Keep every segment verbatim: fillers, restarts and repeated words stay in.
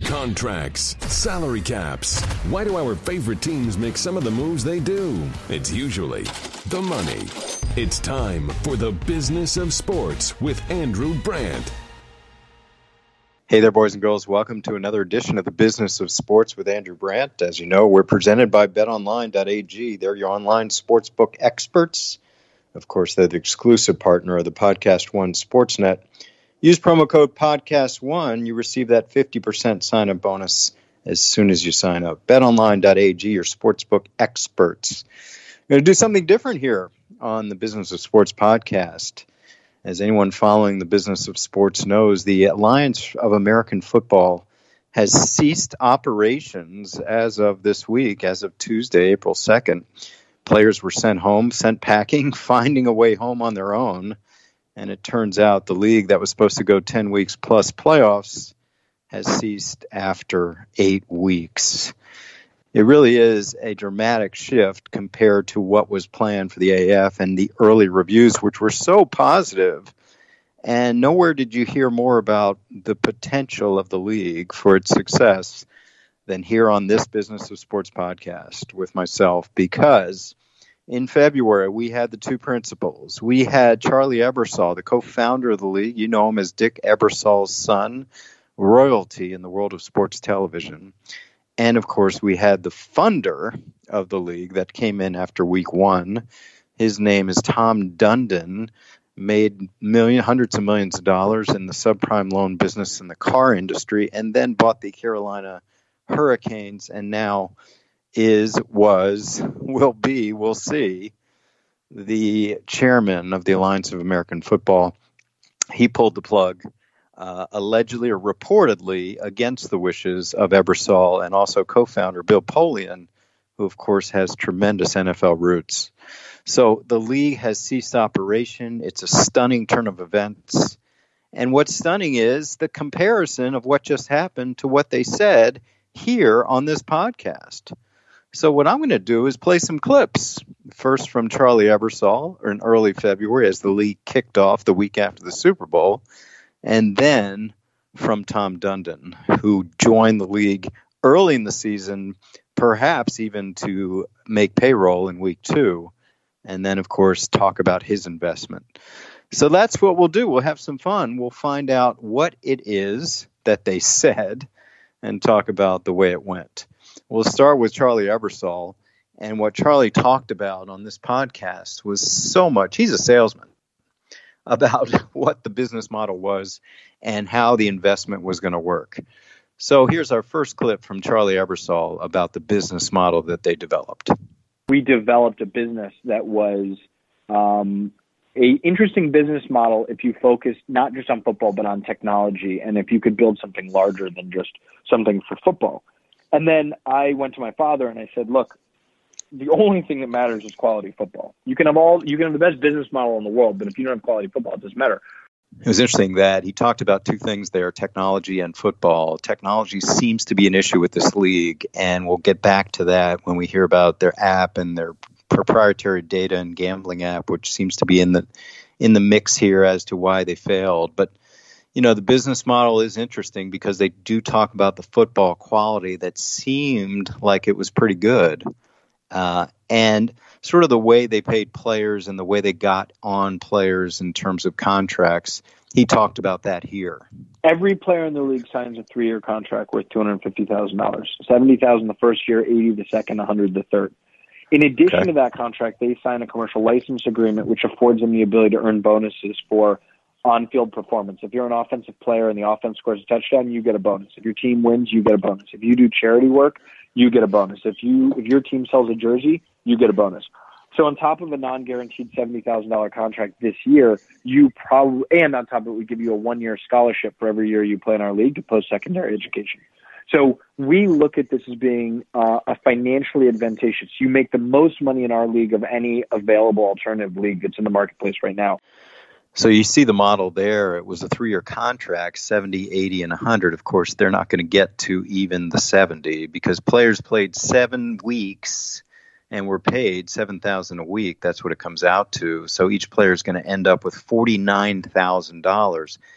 Contracts, salary caps. Why do our favorite teams make some of the moves they do? It's usually the money. It's time for the Business of Sports with Andrew Brandt. Hey there, boys and girls. Welcome to another edition of the Business of Sports with Andrew Brandt. As you know, we're presented by bet online dot a g. They're your online sportsbook experts. Of course, they're the exclusive partner of the Podcast One Sportsnet. Use promo code podcast one. You receive that fifty percent sign-up bonus as soon as you sign up. bet online dot a g, your sportsbook experts. I'm going to do something different here on the Business of Sports podcast. As anyone following the Business of Sports knows, the Alliance of American Football has ceased operations as of this week, as of Tuesday, April second. Players were sent home, sent packing, finding a way home on their own. And it turns out the league that was supposed to go ten weeks plus playoffs has ceased after eight weeks. It really is a dramatic shift compared to what was planned for the A A F and the early reviews, which were so positive. And nowhere did you hear more about the potential of the league for its success than here on this Business of Sports podcast with myself, because in February, we had the two principals. We had Charlie Ebersol, the co-founder of the league. You know him as Dick Ebersol's son, royalty in the world of sports television. And, of course, we had the funder of the league that came in after week one. His name is Tom Dundon, made million, hundreds of millions of dollars in the subprime loan business in the car industry, and then bought the Carolina Hurricanes, and now is, was, will be, we'll see, the chairman of the Alliance of American Football. He pulled the plug, uh, allegedly or reportedly against the wishes of Ebersol and also co-founder Bill Polian, who, of course, has tremendous N F L roots. So the league has ceased operation. It's a stunning turn of events. And what's stunning is the comparison of what just happened to what they said here on this podcast. So what I'm going to do is play some clips, first from Charlie Ebersol in early February as the league kicked off the week after the Super Bowl, and then from Tom Dundon, who joined the league early in the season, perhaps even to make payroll in week two, and then, of course, talk about his investment. So that's what we'll do. We'll have some fun. We'll find out what it is that they said and talk about the way it went. We'll start with Charlie Ebersol, and what Charlie talked about on this podcast was so much. He's a salesman about what the business model was and how the investment was going to work. So here's our first clip from Charlie Ebersol about the business model that they developed. We developed a business that was um, a interesting business model if you focused not just on football but on technology, and if you could build something larger than just something for football. And then I went to my father and I said, look, the only thing that matters is quality football. You can have all, you can have the best business model in the world, but if you don't have quality football, it doesn't matter. It was interesting that he talked about two things there, technology and football. Technology seems to be an issue with this league, and we'll get back to that when we hear about their app and their proprietary data and gambling app, which seems to be in the in the mix here as to why they failed. But you know, the business model is interesting because they do talk about the football quality that seemed like it was pretty good. Uh, and sort of the way they paid players and the way they got on players in terms of contracts. He talked about that here. Every player in the league signs a three-year contract worth two hundred fifty thousand dollars. seventy thousand dollars the first year, eighty thousand dollars the second, one hundred thousand dollars the third. In addition okay. to that contract, they sign a commercial license agreement, which affords them the ability to earn bonuses for on-field performance. If you're an offensive player and the offense scores a touchdown, you get a bonus. If your team wins, you get a bonus. If you do charity work, you get a bonus. If you if your team sells a jersey, you get a bonus. So on top of a non-guaranteed seventy thousand dollars contract this year, you probably, and on top of it, we give you a one-year scholarship for every year you play in our league to post-secondary education. So we look at this as being uh, a financially advantageous. You make the most money in our league of any available alternative league that's in the marketplace right now. So you see the model there. It was a three-year contract, seventy, eighty, and one hundred. Of course, they're not going to get to even the seventy because players played seven weeks and were paid seven thousand dollars a week. That's what it comes out to. So each player is going to end up with forty-nine thousand dollars.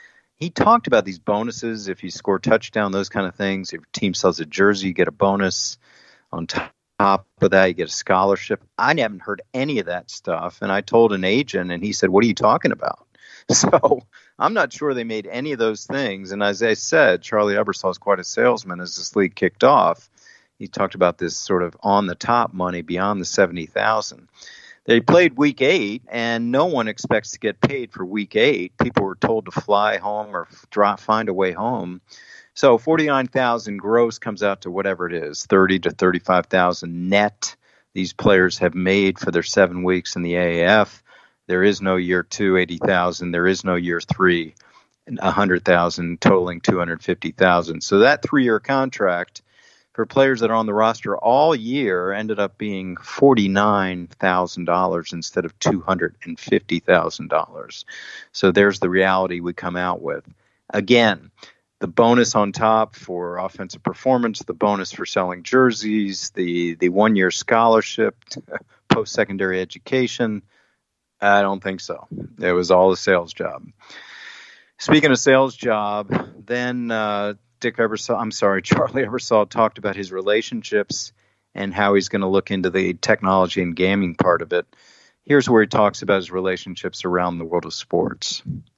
he talked about these bonuses. If you score a touchdown, those kind of things. If your team sells a jersey, you get a bonus. On top of that, you get a scholarship. I haven't heard any of that stuff. And I told an agent, and he said, what are you talking about? So I'm not sure they made any of those things. And as I said, Charlie Ebersol is quite a salesman as this league kicked off. He talked about this sort of on-the-top money beyond the seventy thousand dollars. They played week eight, and no one expects to get paid for week eight. People were told to fly home or drop, find a way home. So forty-nine thousand gross comes out to whatever it is, thirty to thirty-five thousand net these players have made for their seven weeks in the A A F. There is no year two, eighty thousand. There is no year three, one hundred thousand, totaling two hundred fifty thousand. So that three-year contract for players that are on the roster all year ended up being forty-nine thousand dollars instead of two hundred fifty thousand dollars. So there's the reality we come out with. Again, the bonus on top for offensive performance, the bonus for selling jerseys, the, the one-year scholarship, post-secondary education. I don't think so. It was all a sales job. Speaking of sales job, then uh, Dick Ebersol, I'm sorry, Charlie Ebersol talked about his relationships and how he's going to look into the technology and gaming part of it. Here's where he talks about his relationships around the world of sports.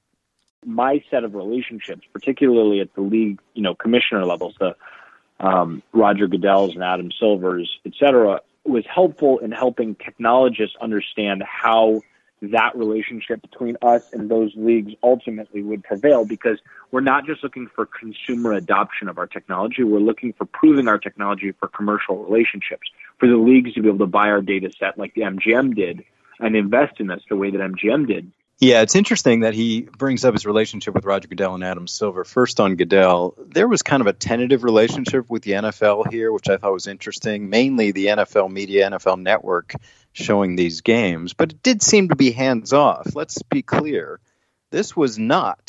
My set of relationships, particularly at the league, you know, commissioner levels, the um, Roger Goodell's and Adam Silver's, et cetera, was helpful in helping technologists understand how that relationship between us and those leagues ultimately would prevail, because we're not just looking for consumer adoption of our technology. We're looking for proving our technology for commercial relationships, for the leagues to be able to buy our data set like the M G M did and invest in us the way that M G M did. Yeah, it's interesting that he brings up his relationship with Roger Goodell and Adam Silver. First on Goodell, there was kind of a tentative relationship with the N F L here, which I thought was interesting, mainly the N F L media, N F L network showing these games. But it did seem to be hands-off. Let's be clear. This was not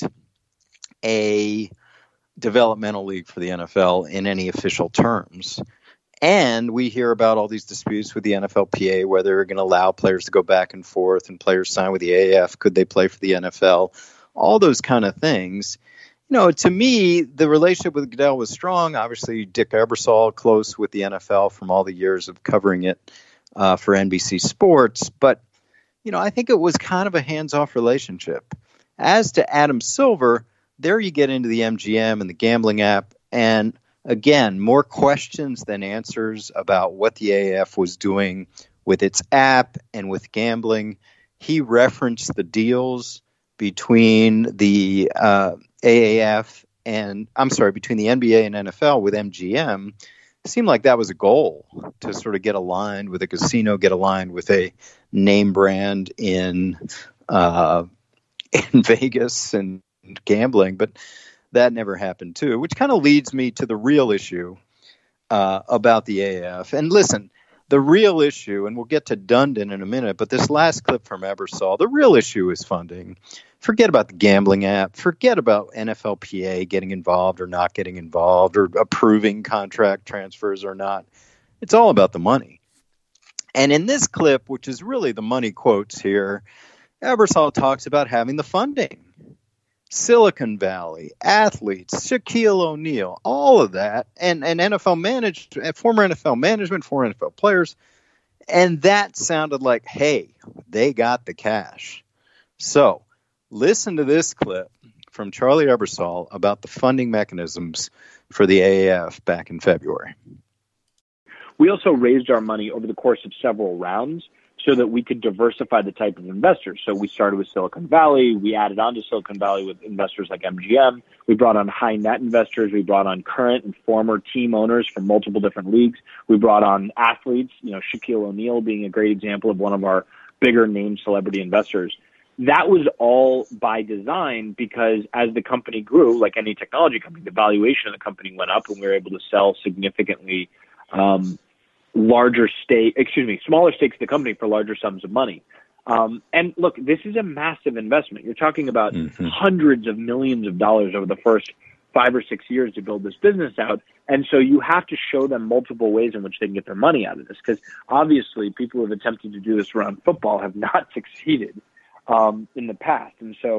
a developmental league for the N F L in any official terms. And we hear about all these disputes with the N F L P A, whether they're going to allow players to go back and forth and players sign with the A A F. Could they play for the N F L? All those kind of things. You know, to me, the relationship with Goodell was strong. Obviously, Dick Ebersol close with the N F L from all the years of covering it uh, for N B C Sports. But, you know, I think it was kind of a hands-off relationship. As to Adam Silver, there you get into the M G M and the gambling app, and again, more questions than answers about what the A A F was doing with its app and with gambling. He referenced the deals between the uh, A A F and, I'm sorry, between the N B A and N F L with M G M. It seemed like that was a goal to sort of get aligned with a casino, get aligned with a name brand in uh, in Vegas and gambling. But that never happened too, which kind of leads me to the real issue uh, about the A A F. And listen, the real issue, and we'll get to Dundon in a minute, but this last clip from Ebersol, the real issue is funding. Forget about the gambling app. Forget about N F L P A getting involved or not getting involved or approving contract transfers or not. It's all about the money. And in this clip, which is really the money quotes here, Ebersol talks about having the funding. Silicon Valley, athletes, Shaquille O'Neal, all of that, and, and N F L managed, former N F L management, former N F L players, and that sounded like, hey, they got the cash. So listen to this clip from Charlie Ebersol about the funding mechanisms for the A A F back in February. We also raised our money over the course of several rounds so that we could diversify the type of investors. So we started with Silicon Valley. We added on to Silicon Valley with investors like M G M. We brought on high net investors. We brought on current and former team owners from multiple different leagues. We brought on athletes, you know, Shaquille O'Neal being a great example of one of our bigger name celebrity investors. That was all by design, because as the company grew, like any technology company, the valuation of the company went up and we were able to sell significantly um, larger stake, excuse me, smaller stakes of the company for larger sums of money. Um, and look, this is a massive investment. You're talking about mm-hmm. hundreds of millions of dollars over the first five or six years to build this business out. And so you have to show them multiple ways in which they can get their money out of this, because obviously people who have attempted to do this around football have not succeeded um, in the past. And so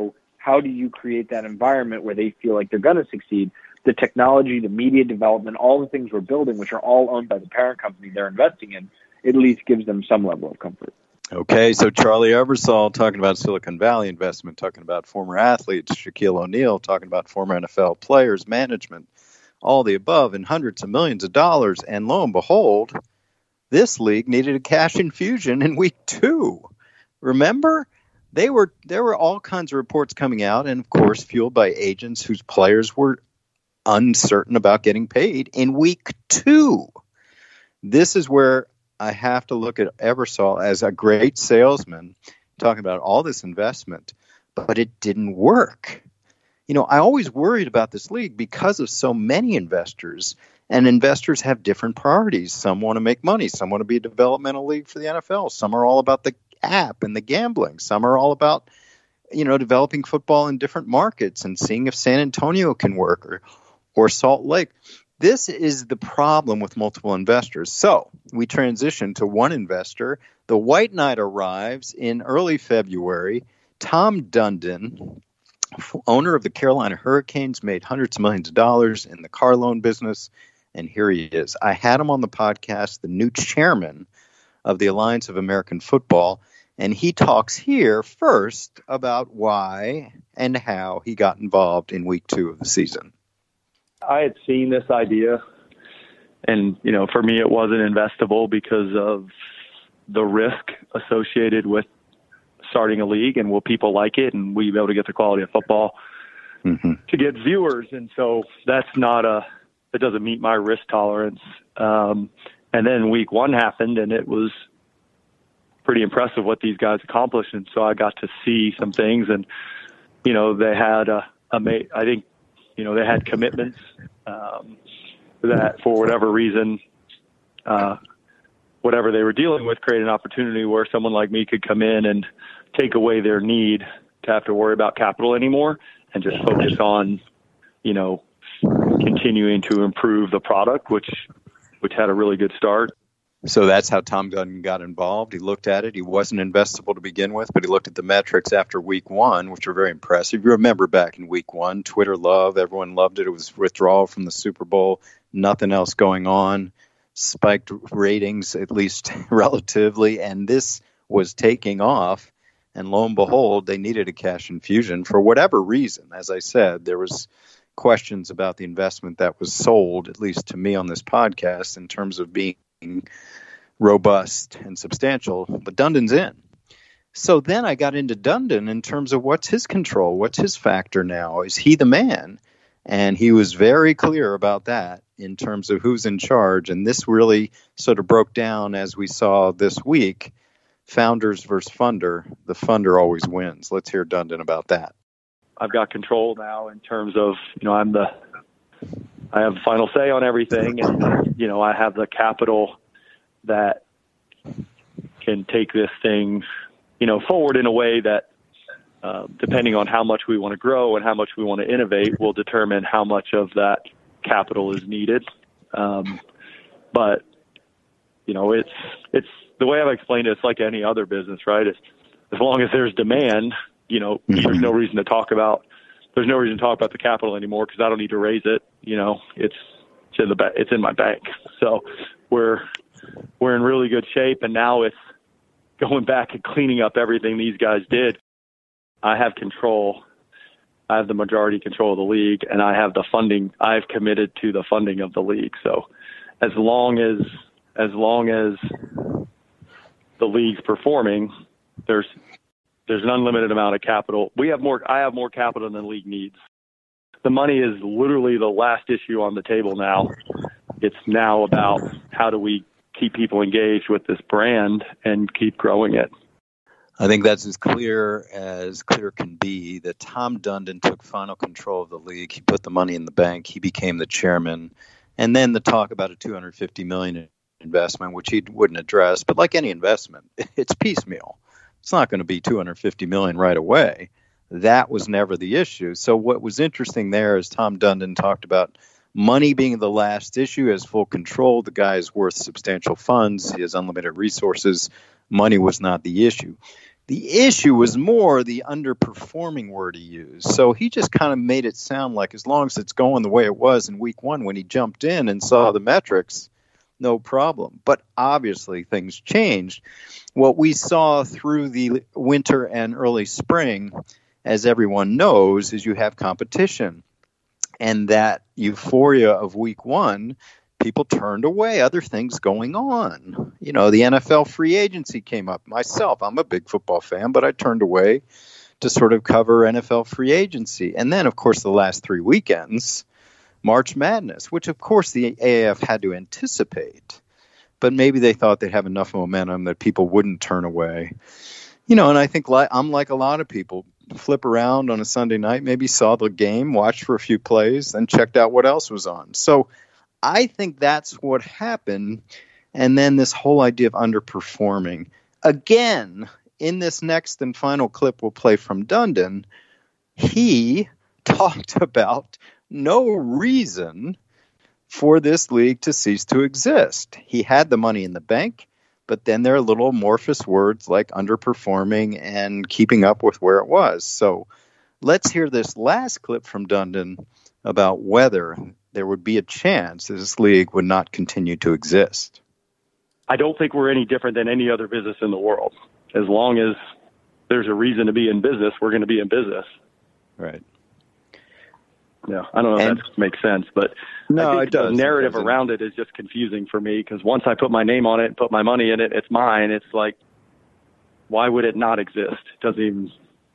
how do you create that environment where they feel like they're going to succeed? The technology, the media development, all the things we're building, which are all owned by the parent company they're investing in, at least gives them some level of comfort. Okay, so Charlie Ebersol talking about Silicon Valley investment, talking about former athletes, Shaquille O'Neal talking about former N F L players, management, all the above, and hundreds of millions of dollars. And lo and behold, this league needed a cash infusion in week two. Remember? They were there were all kinds of reports coming out, and of course fueled by agents whose players were uncertain about getting paid in week two. This is where I have to look at Ebersol as a great salesman talking about all this investment, but it didn't work. You know, I always worried about this league because of so many investors, and investors have different priorities. Some want to make money. Some want to be a developmental league for the N F L. Some are all about the app and the gambling. Some are all about, you know, developing football in different markets and seeing if San Antonio can work or, or Salt Lake. This is the problem with multiple investors. So we transition to one investor. The White Knight arrives in early February. Tom Dundon, owner of the Carolina Hurricanes, made hundreds of millions of dollars in the car loan business. And here he is. I had him on the podcast, the new chairman of the Alliance of American Football. And he talks here first about why and how he got involved in week two of the season. I had seen this idea, and, you know, for me, it wasn't investable because of the risk associated with starting a league, and will people like it, and will you be able to get the quality of football mm-hmm. to get viewers? And so that's not a, it doesn't meet my risk tolerance. Um, and then week one happened, and it was pretty impressive what these guys accomplished. And so I got to see some things, and, you know, they had a, a I think, you know, they had commitments um, that for whatever reason, uh, whatever they were dealing with, created an opportunity where someone like me could come in and take away their need to have to worry about capital anymore and just focus on, you know, continuing to improve the product, which which had a really good start. So that's how Tom Dundon got involved. He looked at it. He wasn't investable to begin with, but he looked at the metrics after week one, which were very impressive. You remember back in week one, Twitter love, everyone loved it. It was withdrawal from the Super Bowl, nothing else going on, spiked ratings, at least relatively, and this was taking off. And lo and behold, they needed a cash infusion for whatever reason. As I said, there was questions about the investment that was sold, at least to me on this podcast, in terms of being robust and substantial, but Dundon's in. So then I got into Dundon in terms of what's his control, what's his factor now? Is he the man? And he was very clear about that in terms of who's in charge. And this really sort of broke down as we saw this week, founders versus funder. The funder always wins. Let's hear Dundon about that. I've got control now in terms of, you know, I'm the I have the final say on everything, and, you know, I have the capital that can take this thing, you know, forward in a way that, uh, depending on how much we want to grow and how much we want to innovate, will determine how much of that capital is needed. Um, but, you know, it's, it's the way I've explained it, it's like any other business, right? It's, as long as there's demand, you know, mm-hmm. there's no reason to talk about There's no reason to talk about the capital anymore because I don't need to raise it. You know, it's it's in the ba- it's in my bank. So we're we're in really good shape, and now it's going back and cleaning up everything these guys did. I have control. I have the majority control of the league, and I have the funding. I've committed to the funding of the league. So as long as as long as the league's performing, there's There's an unlimited amount of capital. We have more. I have more capital than the league needs. The money is literally the last issue on the table now. It's now about how do we keep people engaged with this brand and keep growing it. I think that's as clear as clear can be that Tom Dundon took final control of the league. He put the money in the bank. He became the chairman. And then the talk about a two hundred fifty million dollars investment, which he wouldn't address. But like any investment, it's piecemeal. It's not going to be two hundred fifty million dollars right away. That was never the issue. So what was interesting there is Tom Dundon talked about money being the last issue. He has full control. The guy is worth substantial funds. He has unlimited resources. Money was not the issue. The issue was more the underperforming word he used. So he just kind of made it sound like as long as it's going the way it was in week one when he jumped in and saw the metrics, no problem. But obviously things changed. What we saw through the winter and early spring, as everyone knows, is you have competition. And that euphoria of week one, people turned away, other things going on. You know, the N F L free agency came up. Myself, I'm a big football fan, but I turned away to sort of cover N F L free agency. And then, of course, the last three weekends, March Madness, which, of course, the A A F had to anticipate. But maybe they thought they'd have enough momentum that people wouldn't turn away. You know, and I think li- I'm like a lot of people. Flip around on a Sunday night, maybe saw the game, watched for a few plays, then checked out what else was on. So I think that's what happened. And then this whole idea of underperforming. Again, in this next and final clip we'll play from Dundon, he talked about no reason for this league to cease to exist. He had the money in the bank, but then there are little amorphous words like underperforming and keeping up with where it was. So let's hear this last clip from Dundon about whether there would be a chance that this league would not continue to exist. I don't think we're any different than any other business in the world. As long as there's a reason to be in business, we're going to be in business. Right. Yeah, I don't know and, if that makes sense, but no, I think it does. the narrative it around it is just confusing for me because once I put my name on it and put my money in it, it's mine. It's like, why would it not exist? It doesn't even.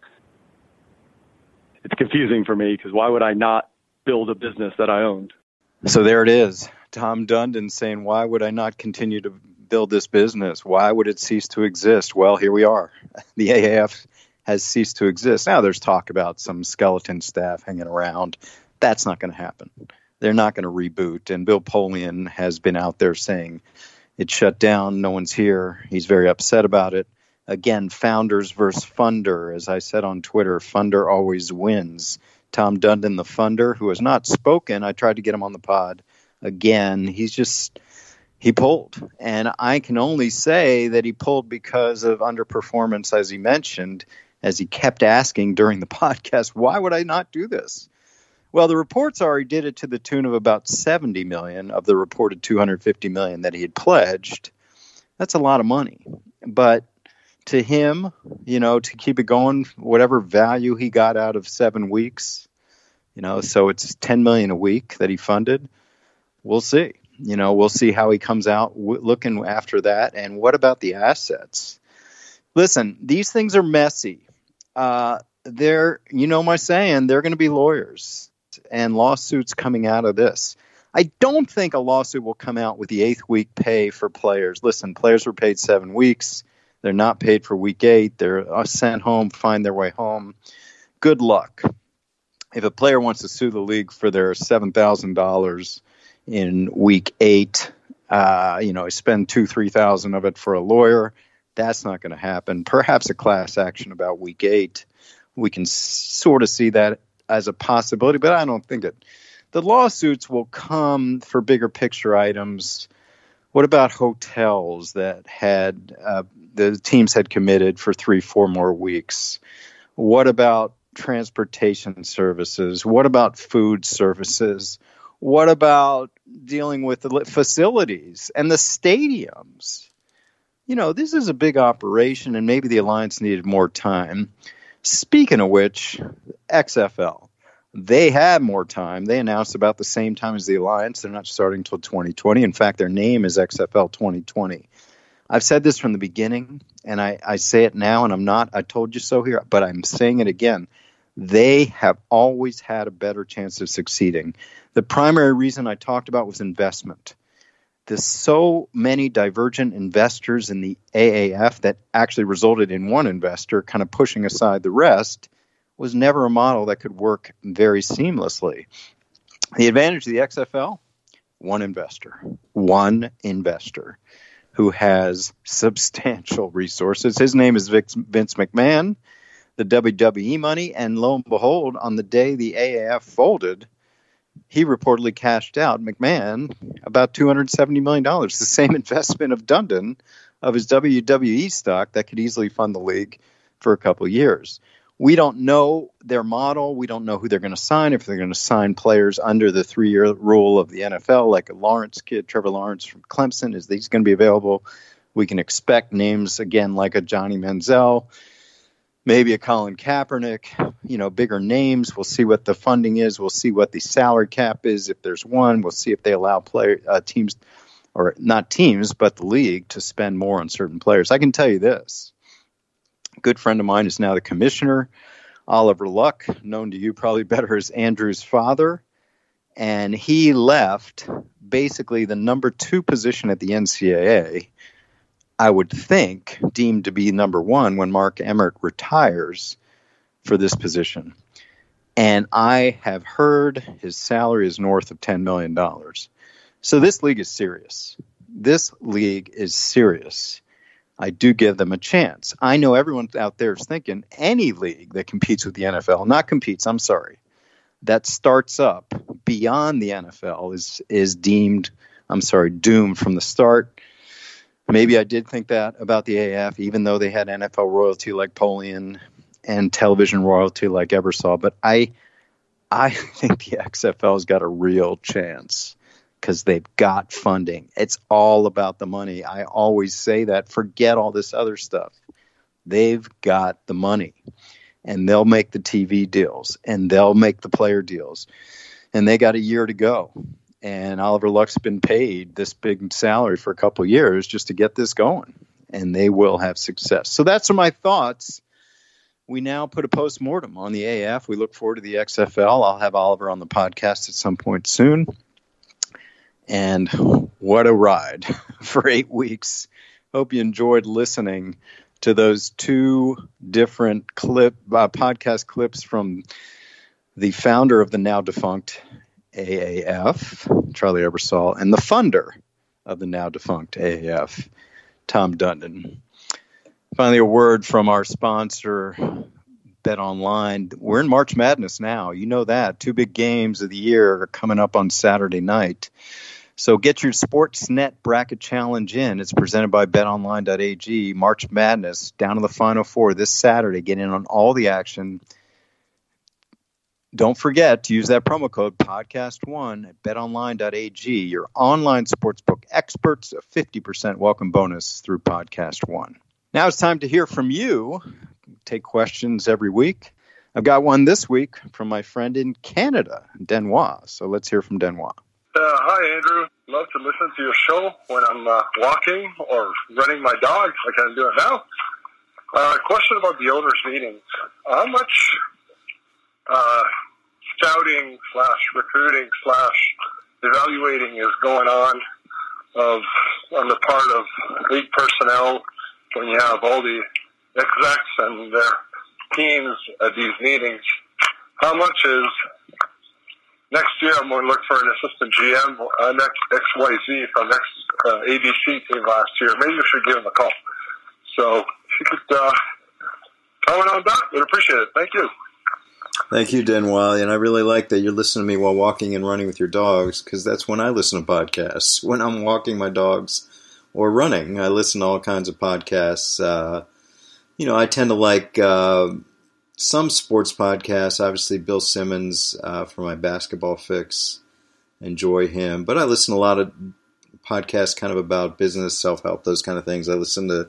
It's confusing for me because why would I not build a business that I owned? So there it is. Tom Dundon saying, why would I not continue to build this business? Why would it cease to exist? Well, here we are. The A A F has ceased to exist. Now there's talk about some skeleton staff hanging around. That's not going to happen. They're not going to reboot. And Bill Polian has been out there saying it's shut down. No one's here. He's very upset about it. Again, founders versus funder. As I said on Twitter, funder always wins. Tom Dundon, the funder, who has not spoken. I tried to get him on the pod. Again, he's just, he pulled. And I can only say that he pulled because of underperformance, as he mentioned, as he kept asking during the podcast, why would I not do this? Well, the reports are he did it to the tune of about seventy million dollars of the reported two hundred fifty million dollars that he had pledged. That's a lot of money. But to him, you know, to keep it going, whatever value he got out of seven weeks, you know, so it's ten million dollars a week that he funded. We'll see. You know, we'll see how he comes out w- looking after that. And what about the assets? Listen, these things are messy. Uh, they're, you know my saying, they're going to be lawyers and lawsuits coming out of this. I don't think a lawsuit will come out with the eighth week pay for players. Listen, players were paid seven weeks. They're not paid for week eight. They're sent home, find their way home. Good luck. If a player wants to sue the league for their seven thousand dollars in week eight, uh, you know, spend two, three thousand of it for a lawyer. That's not going to happen. Perhaps a class action about week eight. We can s- sort of see that as a possibility, but I don't think it. The lawsuits will come for bigger picture items. What about hotels that had uh, the teams had committed for three, four more weeks? What about transportation services? What about food services? What about dealing with the facilities and the stadiums? You know, this is a big operation, and maybe the Alliance needed more time. Speaking of which, X F L, they had more time. They announced about the same time as the Alliance. They're not starting until twenty twenty. In fact, their name is X F L twenty twenty. I've said this from the beginning, and I, I say it now, and I'm not, I told you so here, but I'm saying it again. They have always had a better chance of succeeding. The primary reason I talked about was investment. There's so many divergent investors in the A A F that actually resulted in one investor kind of pushing aside the rest was never a model that could work very seamlessly. The advantage of the X F L, one investor, one investor who has substantial resources. His name is Vince McMahon, the W W E money, and lo and behold, on the day the A A F folded, he reportedly cashed out, McMahon, about two hundred seventy million dollars, the same investment of Dundon of his W W E stock that could easily fund the league. for a couple of years. We don't know their model. We don't know who they're going to sign, if they're going to sign players under the three-year rule of the N F L, like a Lawrence kid, Trevor Lawrence from Clemson. Is he's going to be available? We can expect names, again, like a Johnny Manziel, maybe a Colin Kaepernick, you know, bigger names. We'll see what the funding is. We'll see what the salary cap is, if there's one. We'll see if they allow player uh, teams, or not teams, but the league, to spend more on certain players. I can tell you this. A good friend of mine is now the commissioner, Oliver Luck, known to you probably better as Andrew's father. And he left basically the number two position at the N C double A, I would think, deemed to be number one when Mark Emmert retires for this position. And I have heard his salary is north of ten million dollars. So this league is serious. This league is serious. I do give them a chance. I know everyone out there is thinking any league that competes with the N F L, not competes, I'm sorry, that starts up beyond the N F L is is deemed, I'm sorry, doomed from the start. Maybe I did think that about the A F, even though they had N F L royalty like Polian and television royalty like Ebersol. But I, I think the X F L's got a real chance because they've got funding. It's all about the money. I always say that. Forget all this other stuff. They've got the money, and they'll make the T V deals, and they'll make the player deals, and they got a year to go. And Oliver Luck's been paid this big salary for a couple of years just to get this going, and they will have success. So that's my thoughts. We now put a postmortem on the A F. We look forward to the X F L. I'll have Oliver on the podcast at some point soon. And what a ride for eight weeks. Hope you enjoyed listening to those two different clip uh, podcast clips from the founder of the now defunct A A F, Charlie Ebersol, and the funder of the now defunct A A F, Tom Dundon. Finally, a word from our sponsor, BetOnline. We're in March Madness now. You know that. Two big games of the year are coming up on Saturday night. So get your Sportsnet Bracket Challenge in. It's presented by bet online dot a g. March Madness, down to the Final Four this Saturday. Get in on all the action. Don't forget to use that promo code podcast one at bet online dot a g. Your online sportsbook experts, a fifty percent welcome bonus through Podcast One. Now it's time to hear from you. Take questions every week. I've got one this week from my friend in Canada, Denois. So let's hear from Denois. Uh, hi, Andrew. Love to listen to your show when I'm uh, walking or running my dogs like I'm doing now. Uh, question about the owners' meetings. How much uh, scouting slash recruiting slash evaluating is going on of on the part of league personnel when you have all the execs and their teams at these meetings? How much is next year I'm going to look for an assistant G M, uh, next X Y Z from next uh, A B C team last year. Maybe you should give him a call. So if you could uh, comment on that, we'd appreciate it. Thank you. Thank you, Denois. And I really like that you're listening to me while walking and running with your dogs, because that's when I listen to podcasts. When I'm walking my dogs or running, I listen to all kinds of podcasts. Uh, you know, I tend to like uh, some sports podcasts. Obviously, Bill Simmons uh, for my basketball fix. Enjoy him. But I listen to a lot of podcasts kind of about business, self-help, those kind of things. I listen to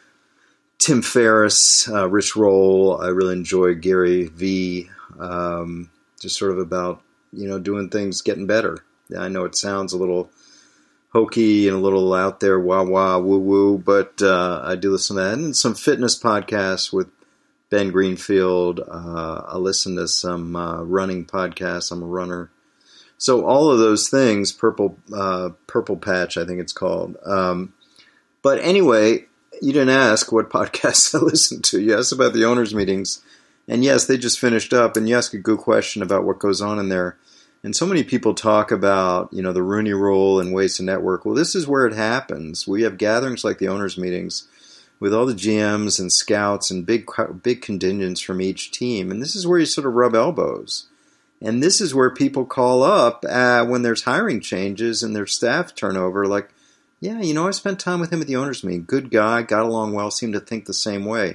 Tim Ferriss, uh, Rich Roll. I really enjoy Gary Vee, um, just sort of about, you know, doing things, getting better. I know it sounds a little hokey and a little out there, wah wah, woo woo, but uh, I do listen to that. And some fitness podcasts with Ben Greenfield. Uh, I listen to some uh, running podcasts. I'm a runner. So all of those things, Purple uh, Purple Patch, I think it's called. Um, but anyway, you didn't ask what podcasts I listen to. You asked about the owners' meetings. And yes, they just finished up. And you asked a good question about what goes on in there. And so many people talk about, you know, the Rooney Rule and ways to network. Well, this is where it happens. We have gatherings like the owners' meetings with all the G Ms and scouts and big big contingents from each team. And this is where you sort of rub elbows. And this is where people call up uh, when there's hiring changes and there's staff turnover. Like, yeah, you know, I spent time with him at the owners' meeting. Good guy, got along well, seemed to think the same way.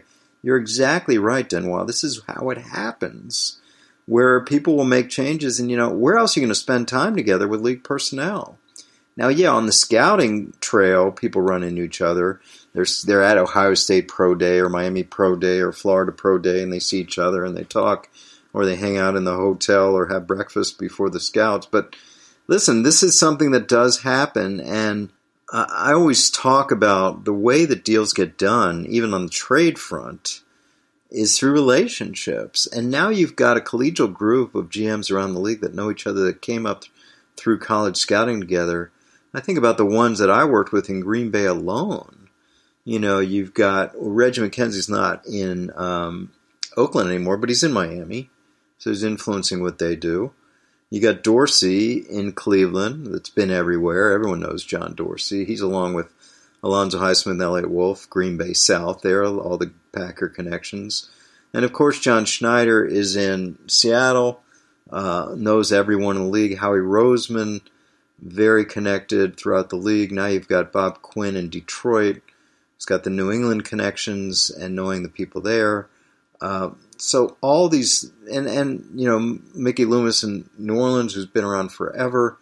You're exactly right, Denwall. This is how it happens, where people will make changes, and, you know, where else are you going to spend time together with league personnel? Now, yeah, on the scouting trail, people run into each other. They're, they're at Ohio State Pro Day or Miami Pro Day or Florida Pro Day, and they see each other and they talk, or they hang out in the hotel or have breakfast before the scouts. But listen, this is something that does happen, and I always talk about the way that deals get done, even on the trade front, is through relationships. And now you've got a collegial group of G Ms around the league that know each other, that came up through college scouting together. I think about the ones that I worked with in Green Bay alone. You know, you've got, well, Reggie McKenzie's not in um, Oakland anymore, but he's in Miami, so he's influencing what they do. You got Dorsey in Cleveland that's been everywhere. Everyone knows John Dorsey. He's along with Alonzo Highsmith, Elliott Wolf, Green Bay South there, all the Packer connections. And, of course, John Schneider is in Seattle, uh, knows everyone in the league. Howie Roseman, very connected throughout the league. Now you've got Bob Quinn in Detroit. He's got the New England connections and knowing the people there. Uh, so all these, and, and you know, Mickey Loomis in New Orleans, who's been around forever.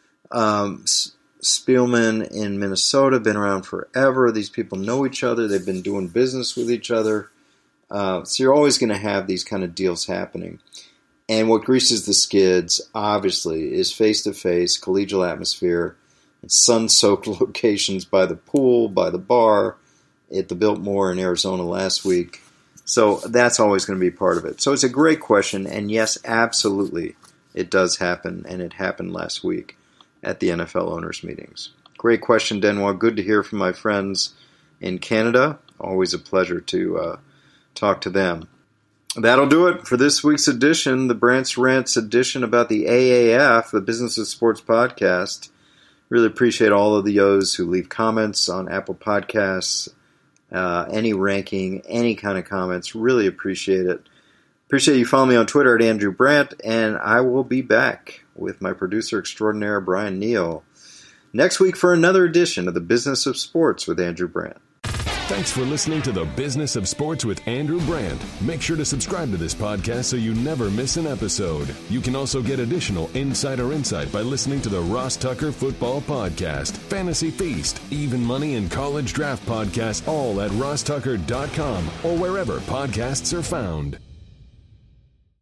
Um, Spielman in Minnesota, been around forever. These people know each other. They've been doing business with each other. Uh, so you're always going to have these kind of deals happening. And what greases the skids, obviously, is face-to-face, collegial atmosphere, and sun-soaked locations by the pool, by the bar, at the Biltmore in Arizona last week. So that's always going to be part of it. So it's a great question, and yes, absolutely, it does happen, and it happened last week at the N F L owners' meetings. Great question, Denwall. Good to hear from my friends in Canada. Always a pleasure to uh, talk to them. That'll do it for this week's edition, the Brant's Rants edition about the A A F, the Business of Sports podcast. Really appreciate all of the O's who leave comments on Apple Podcasts, uh, any ranking, any kind of comments. Really appreciate it. Appreciate you following me on Twitter at Andrew Brandt, and I will be back with my producer extraordinaire, Brian Neal, next week for another edition of the Business of Sports with Andrew Brandt. Thanks for listening to the Business of Sports with Andrew Brandt. Make sure to subscribe to this podcast so you never miss an episode. You can also get additional insider insight by listening to the Ross Tucker Football Podcast, Fantasy Feast, Even Money, and College Draft Podcasts, all at ross tucker dot com or wherever podcasts are found.